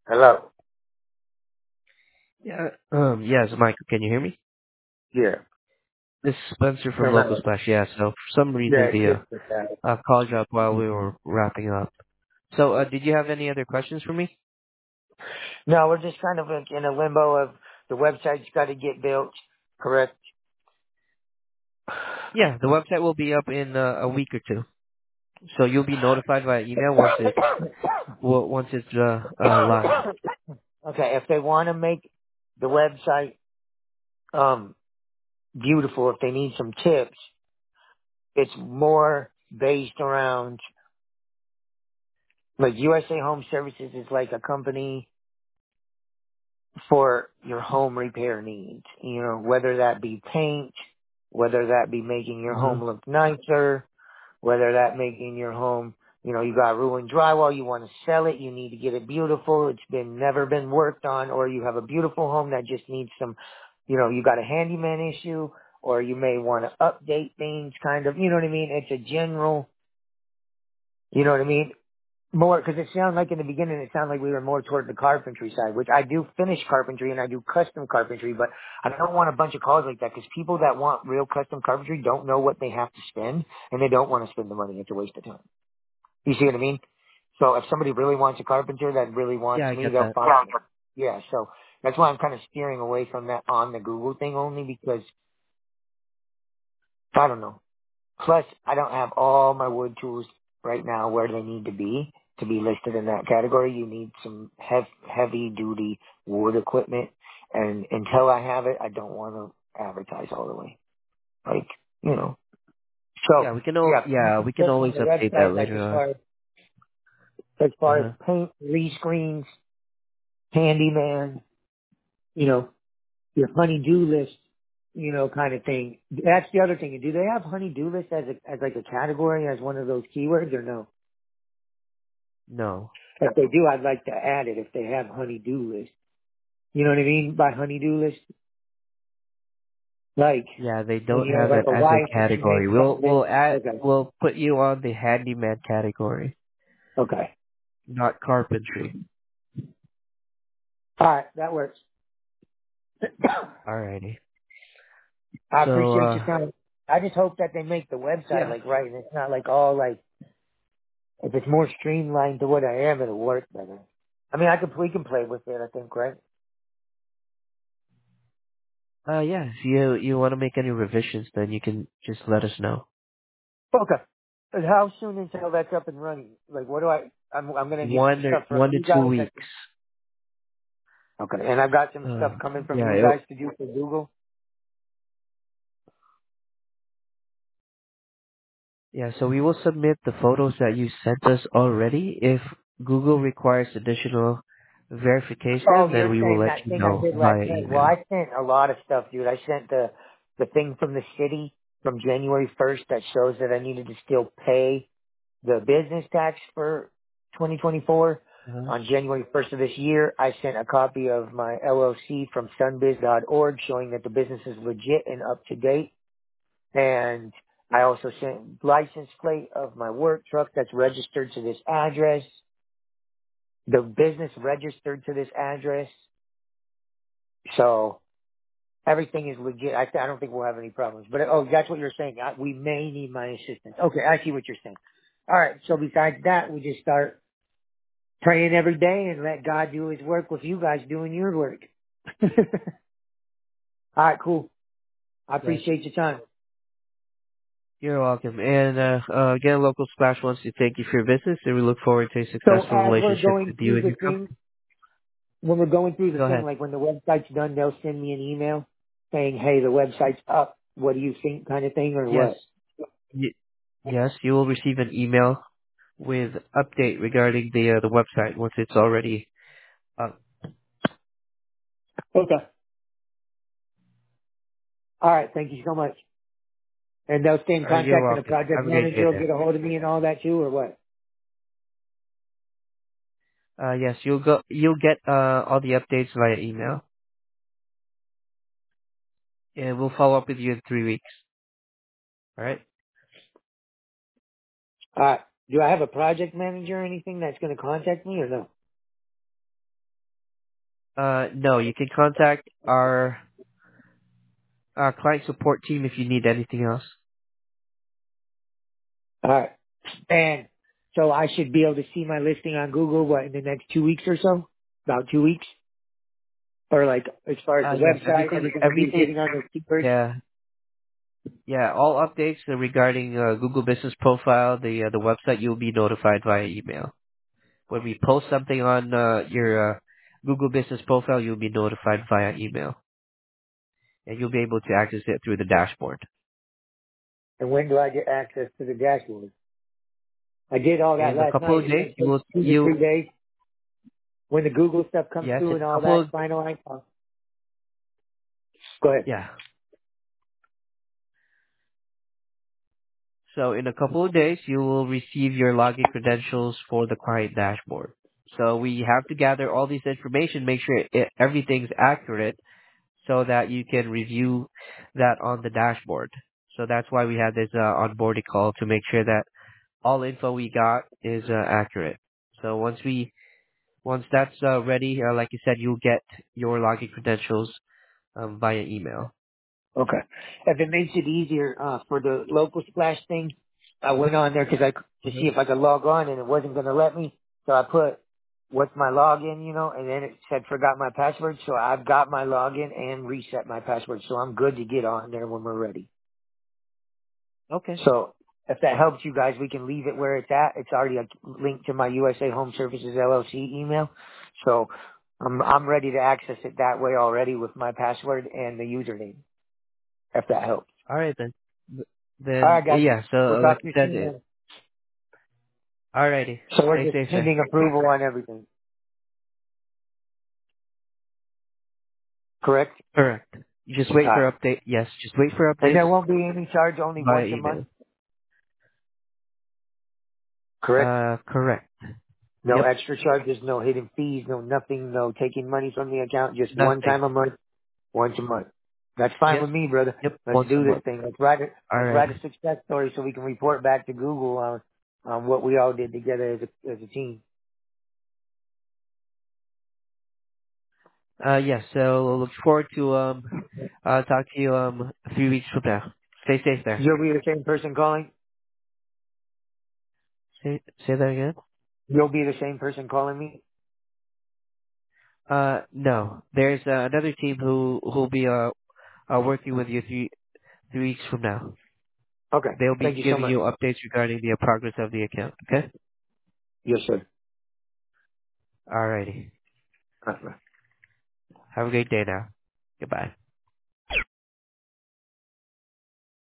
Hello. Yeah. Yes, Michael, can you hear me? Yeah. This is Spencer from Local Hello. Splash. Yeah, so for some Yeah, reason it's the just the fact. call dropped while we were wrapping up. So, did you have any other questions for me? No, we're just kind of like in a limbo of the website's got to get built, correct? Yeah, the website will be up in a week or two. So you'll be notified via email once it's live. Okay, if they want to make the website beautiful, if they need some tips, it's more based around like USA Home Services is like a company for your home repair needs. You know, whether that be paint, whether that be making your Uh-huh. home look nicer, whether that making your home, you know, you got ruined drywall, you want to sell it, you need to get it beautiful, it's been never been worked on, or you have a beautiful home that just needs some, you know, you got a handyman issue, or you may want to update things kind of, you know what I mean? It's a general, you know what I mean? More, because it sounded like in the beginning, it sounded like we were more toward the carpentry side, which I do finish carpentry and I do custom carpentry, but I don't want a bunch of calls like that because people that want real custom carpentry don't know what they have to spend and they don't want to spend the money. It's a waste of time. You see what I mean? So if somebody really wants a carpenter that really Yeah, wants I me, get they'll that. find me. Yeah, so that's why I'm kind of steering away from that on the Google thing only because I don't know. Plus, I don't have all my wood tools right now where they need to be listed in that category. You need some heavy duty wood equipment, and until I have it, I don't want to advertise all the way. Like, you know. So, Yeah, yeah, we can tips always on the update that website, like later on. as far as Uh-huh. paint, rescreens, handyman, you know, your honey-do list, you know, kind of thing. That's the other thing. Do they have honey-do list as like a category, as one of those keywords, or no? No. If they do, I'd like to add it if they have honey-do list. You know what I mean by honey-do list? Like, Yeah, they when don't you have have like it a as a wife and she category. makes something. Okay. We'll put you on the handyman category, Okay. not carpentry. All right. That works. Alrighty. I So, appreciate your time. I just hope that they make the website yeah. like right and it's not like all like, if it's more streamlined to what I am, it'll work better. I mean, we can play with it, I think, right? Yeah, if you want to make any revisions, then you can just let us know. Okay. And how soon until that's up and running? Like, what do I'm gonna need some stuff from One to you two guys. weeks. Okay. And I've got some stuff Uh, coming from yeah, you guys to do for Google. yeah, so we will submit the photos that you sent us already. If Google requires additional Oh, verification, then you're we will saying let that you thing I know did last via night. Well, email. I sent a lot of stuff, dude. I sent the thing from the city from January 1st that shows that I needed to still pay the business tax for 2024 Uh-huh. on January 1st of this year. I sent a copy of my LLC from sunbiz.org showing that the business is legit and up to date. And I also sent license plate of my work truck that's registered to this address. The business registered to this address. So everything is legit. I don't think we'll have any problems. But oh, that's what you're saying. We may need my assistance. Okay, I see what you're saying. All right. So besides that, we just start praying every day and let God do His work with you guys doing your work. All right, cool. I Yes. appreciate your time. You're welcome. And again, Local Splash wants to thank you for your business, and we look forward to a So successful as we're relationship going with you through and the your thing, company. when we're going through the Go thing, ahead. like when the website's done, they'll send me an email saying, "Hey, the website's up. What do you think?" kind of thing, or Yes. what? Y- yes, you will receive an email with update regarding the website once it's already up. Okay. All right. Thank you so much. And they'll stay in You're contact, and the welcome. project Have a great day manager will then. get a hold of me and all that too, or what? Yes, you'll get all the updates via email, and we'll follow up with you in 3 weeks. All right? All right. Do I have a project manager or anything that's going to contact me or no? No, you can contact our client support team if you need anything else. All right. And so I should be able to see my listing on Google, what, in the next 2 weeks or so? About 2 weeks? Or like, as far as the Yes, website, everything will be everything, hitting on the keywords? yeah, yeah, all updates regarding Google Business Profile, the website, you'll be notified via email. When we post something on your Google Business Profile, you'll be notified via email, and you'll be able to access it through the dashboard. And when do I get access to the dashboard? I did all that In a last couple night. of It's days, going to you take will, 2 to 3 days. When the Google stuff comes yes, through in and a all couple that of, finalized, go ahead. yeah. So in a couple of days, you will receive your login credentials for the client dashboard. So we have to gather all this information, make sure everything's accurate so that you can review that on the dashboard. So that's why we have this onboarding call to make sure that all info we got is accurate. So once that's ready, like you said, you'll get your login credentials via email. Okay. If it makes it easier for the local splash thing, I went on there to Mhm. see if I could log on, and it wasn't going to let me. So I put what's my login, and then it said forgot my password. So I've got my login and reset my password, so I'm good to get on there when we're ready. Okay. So if that helps you guys, we can leave it where it's at. It's already linked to my USA Home Services LLC email, so I'm ready to access it that way already with my password and the username. If that helps. All right then. All Then right, guys. yeah. So We'll like talk to I you said, soon then. alrighty. So we're Stay just safe, sir. pending approval on everything. Correct? Correct. Just All wait for right. update. Yes, just wait for And updates there won't be any charge, only via once a month. email. Correct? Correct. No Yep. extra charges, no hidden fees, no nothing, no taking money from the account, just one Nothing. time a month, once a month. That's fine Yes. with me, brother. Yep. Let's Once a do this month. thing. All Let's right. write a success story so we can report back to Google on what we all did together as a team. Yes. So look forward to talk to you a few weeks from now. Stay safe there. You'll be the same person calling? Say that again. You'll be the same person calling me? No. There's another team who'll be working with you three weeks from now. Okay. They'll be Thank you so giving much. you updates regarding the progress of the account. Okay. Yes, sir. Alrighty. All right. Have a great day now. Goodbye.